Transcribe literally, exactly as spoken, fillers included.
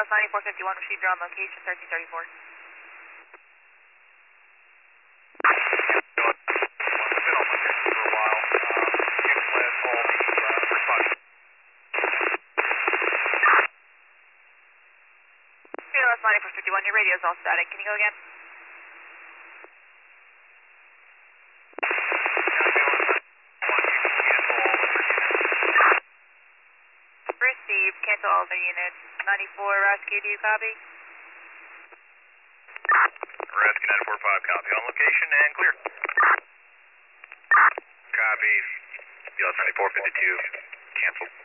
S ninety-four fifty-one, received your on location, thirteen thirty-four. ninety-four fifty-one, your radio is all static. Can you go again? Received. Cancel all other units. ninety-four rescue, do you copy? Rescue nine four five, copy. On location and clear. Copy. B L S ninety-four fifty-two, cancel.